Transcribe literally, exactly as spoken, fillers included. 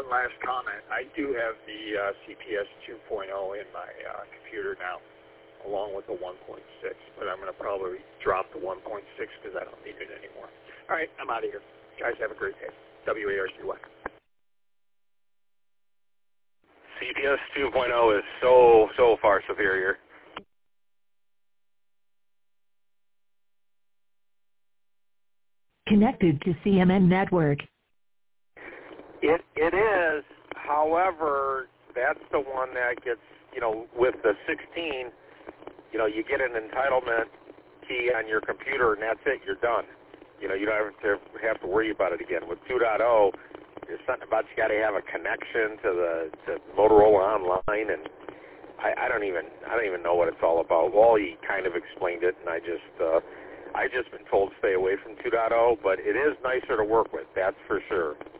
one last comment. I do have the uh, C P S two point oh in my uh, computer now, along with the one point six, but I'm going to probably drop the one point six because I don't need it anymore. All right, I'm out of here. Guys, have a great day. W A R C Y. C P S two point oh is so, so far superior. Connected to C M N Network. It It is. However, that's the one that gets, you know, with the sixteen, you know, you get an entitlement key on your computer, and that's it. You're done. You know, you don't have to have to worry about it again. With two point oh, there's something about you got to have a connection to the to Motorola Online, and I, I don't even I don't even know what it's all about. Wally kind of explained it, and I just uh, I just been told to stay away from two point oh, but it is nicer to work with. That's for sure.